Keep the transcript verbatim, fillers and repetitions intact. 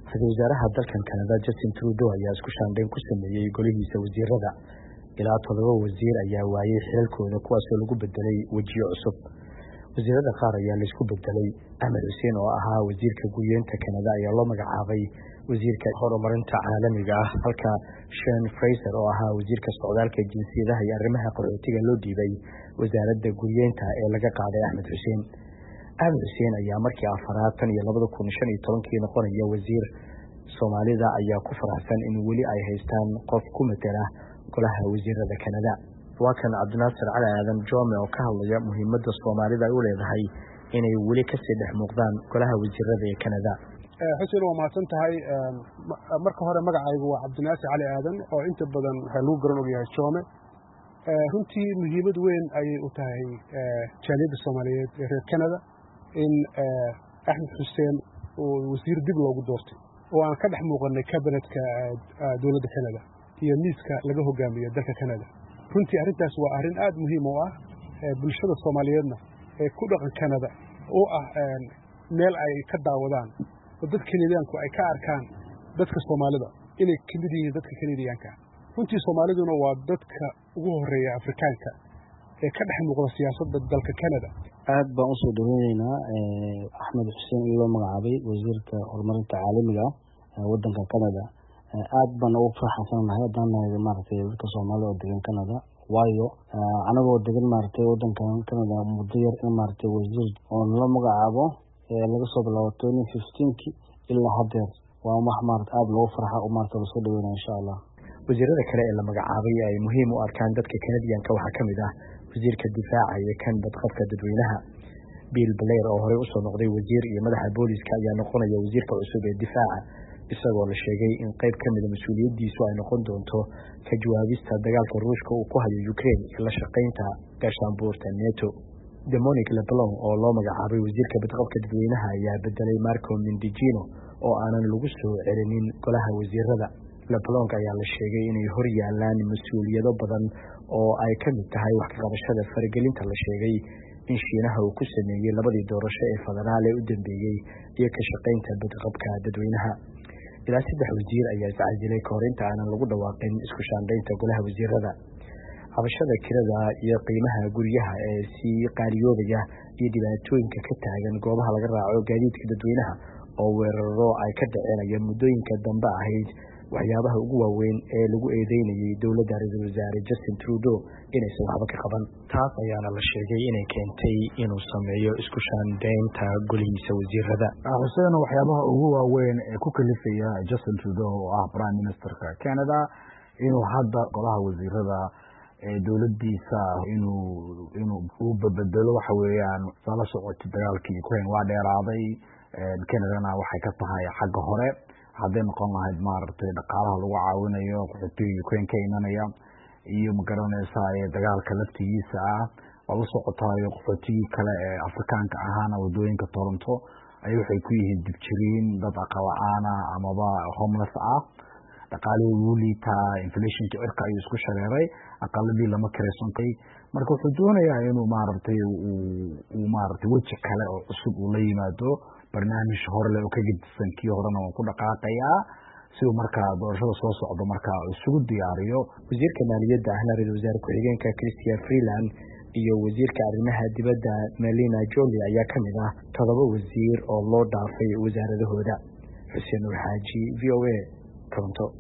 Ra-iisul wasaaraha dalkan Canada Justin Trudeau ayaa isku shaandhayn ku sameeyay golihiisa wasiirada. Ilaa todoba wasiir ayaa waayay xilalkooda kuwaasoo lagu bedelay wajiyo cusub. Wasiirada qaar ayaa la isku bedelay. Ahmed Hussein oo ahaa wasiirka guryeynta Canada ayaa loo magacaabay wasiirka horumarinta caalamiga ah, halka Sean Fraser oo ahaa wasiirka socdaalka, jinsiyadaha iyo arrimaha qaxootiga loo dhiibay wasaaradda guryeynta ee laga qaaday Ahmed Hussein. Ahmed Hussein ayaa markii afaraad tan iyo labada kun shan iyo tobankii noqonaya wasiir. Soomaalida ayaa ku faraxsan in weli ay haystaan qof ku matala golaha wasiirada Canada. Waa kan Cabdinaasir Cali Aadan Joome oo ka hadlaya muhiimadda Soomaalida ay u leedahay inay weli ka sii dhex muuqdaan golaha wasiirada ee Canada. Xuseen waa mahadsan tahay. Marka hore magacaygu waa Cabdinaasir Cali Aadan oo inta badan waxa lagu garan ogyahay Joome. Runtii muhiimad weyn ayay u tahay jaaliyadda Soomaaliyeed ee reer Canada in Ahmed Hussein oo wasiir dib loogu doortay oo aan ka dhex muuqanay kabinetka dowladda Canada iyo miiska laga hogaamiyo dalka Canada. runtii arrintaas waa arrin aad muhiim u ah bulshada Soomaaliyeedna ee ku dhaqan Canada oo ah meel ay ka daawadaan oo dadka Canadianku ay ka arkaan dadka Soomaalida inay ka mid yihiin dadka Canadianka. runtii Soomaaliduna waa dadka ugu horeeya Afrikaanka ee ka dhex muuqda siyaasadda dalka Canada. aad baan u soo dhaweynaynaa Ahmed Hussein oo loo magacaabay wasiirka horumarinta caalamiga ah waddanka Canada. aad baan ugu faraxsanahay haddaan maaragtay dadka Soomaalida oo degan Canada, waayo anagoo degan maaragtay waddankan Canada muddo yar in maaragtay wasiir oo loo magacaabo laga soo bilaabo twenty fifteen ki ilaa haddeer waa wax maaragtay aad loogu farxo oo maaragtay soo dhaweynaa insha Allah. wasiirada kale ee la magacaabay ay muhiim u arkaan dadka Canadianka waxaa ka mid ah wasiirka difaaca iyo kan badqabka dadweynaha. Bill Blair oo horey u soo noqday wasiir iyo madaxa booliska ayaa noqonaya wasiirka cusub ee difaaca, isagoo la sheegay in qayb ka mid ah mas'uuliyadiisu ay noqon doonto ka jawaabista dagaalka Ruushka uu ku hayo Ukraine iyo la shaqaynta gaashaanbuurta NATO. Dominic LeBlanc oo loo magacaabay wasiirka badqabka dadweynaha ayaa bedelay Marco Mendicino oo aanan lagu soo celinin golaha wasiirada. LeBlanc ayaa la sheegay inay hor yaalaan mas'uuliyado badan oo ay ka mid tahay wax ka qabashada faragelinta la sheegay in Shiinaha uu ku sameeyay labadii doorasho ee federaal ee u dambeeyay iyo ka shaqaynta badqabka dadweynaha. ilaa saddex wasiir ayaa iscasilay ka hor inta aanan lagu dhawaaqin isku shaandhaynta golaha wasiirada. Cabashada kirada iyo qiimaha guryaha ee sii qaaliyoobaya iyo dhibaatooyinka ka taagan goobaha laga raaco gaadiidka dadweynaha oo weeraro ay ka dhaceen muddooyinka dambe ahayd waxyaabaha ugu waaweyn ee lagu eedeynayay dowladda Ra-iisul Wasaare Justin Trudeau inaysan waxba ka qaban. taas ayaana la sheegay inay keentay inuu sameeyo isku shaandhaynta golihiisa wasiirada. Hussein waxyaabaha ugu waaweyn ee ku kalifaya Justin Trudeau oo ah Prime Ministerka Canada inuu hadda golaha wasiirada ee dowladdiisa inuu inuu u bedelo waxa weeyaan sala socodka dagaalkii Ukraine waa dheeraaday. Canada waxay ka tahay xagga hore hadday noqon lahayd maaragtay dhaqaalaha lagu caawinayo qaxootiga Ukraine ka imanaya iyo magaranaysa ee dagaalka laftigiisa ah oo la socotayo qaxootiga kale ee Afrikaanka ahaana wadooyinka Toronto ay waxay ku yihiin dibjiriin dad aqal la'aan ah amaba homeless ah. dhaqaalihii wuu liitaa, inflationka cirka ayuu isku shareeray, aqaladii lama kiraysankay. marka wuxuu doonayaa inuu maaragtay uu maaragtay weji kale oo cusub uu la yimaado, barnaamij hore leh oo ka gedisan kii horena waa ku dhaqaaqayaa si uu markaa doorashada soo socdo markaa isugu diyaariyo. wasiirka maaliyadda ahna Ra-iisul Wasaare ku-xigeenka Chrystia Freeland iyo wasiirka arrimaha dibadda Melania Joly ayaa ka mid ah todoba wasiir oo loo dhaafay wasaaradahooda. Xuseen Nur Xaaji, V O A, Toronto.